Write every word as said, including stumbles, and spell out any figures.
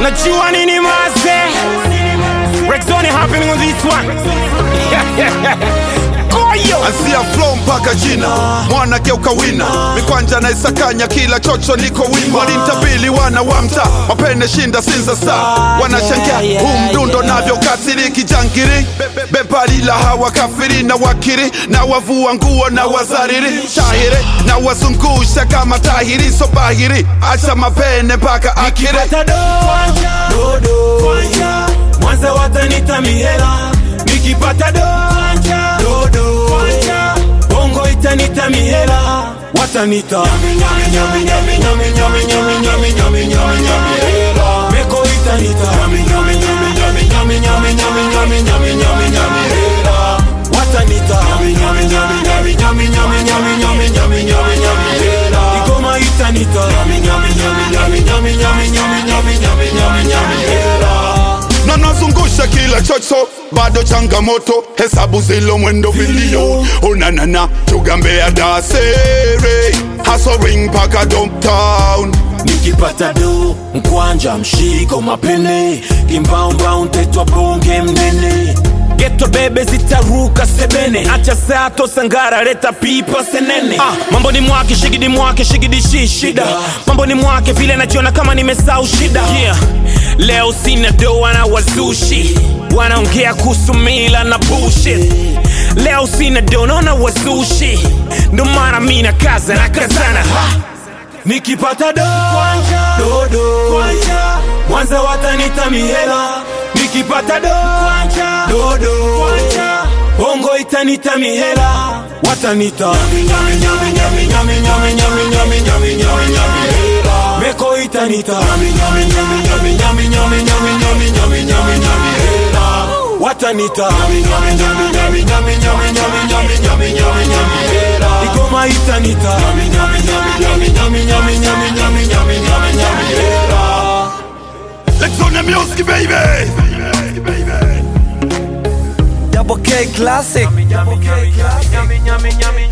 Najua nini maze. Rexoni happening on this one. Ansia flow mpaka jina mwana geuka wina mikwanja na isakanya kila chocho niko wima walintabili wana wamta mapene shinda sinza saa wanashangia huu mdundo navyo katiri kijangiri bebalila hawa kafiri na wakiri na wavua nguo na wazariri tahiri na wazungusha kama tahiri so bahiri acha mapene mpaka akiri Nikipata do do Mwanza watanita mihela Nikipata do do do Bongo itanita mihela Watanita Nyami nyami nyami nyami nyami nyami nyami nyami nyami nyami hela Meko itanita Nyami nyami nyami nyami nyami nyami nyami nyami nyami nyami hela Watanita Nyami nyami nyami nyami nyami nyami nyami nyami nyami nyami hela Igoma itanita Nyami nyami nyami nyami nyami nyami nyami nyami nyami nyami hela na nazungusha kila chocho bado changamoto hesabu zilo mwendo vilio unanana tugambea dasere hustle ring paka downtown Nikipata do mkwanja mshiko mapene kimbao ntetwa bonge mnene Geto bebe zitaruka sebene Acha sato sangara leta pipa senene ah, Mambo ni mwake shigidi mwake shigidi shi shida Mambo ni mwake vile najiona kama nimesau shida yeah. Leo sina do wana wazushi Wanaongea kuhusu mila na bullshit Leo sina do naona wazushi Ndo maana mina kaza na kazana ha. Nikipata do do do Mwanza watanita mihela Nikipata do do do Bongo itanita mihela Watanita Nyami nyami nyami nyami nyami nyami nyami nyami nyami nyami hela Meko itanita Nyami nyami nyami nyami nyami nyami nyami nyami nyami nyami hela Watanita Nyami nyami nyami nyami nyami nyami nyami nyami nyami nyami hela Igoma itanita Nyami nyami nyami nyami nyami nyami nyami nyami nyami nyami hela Let's on the music baby Double K Classic. Double K Classic.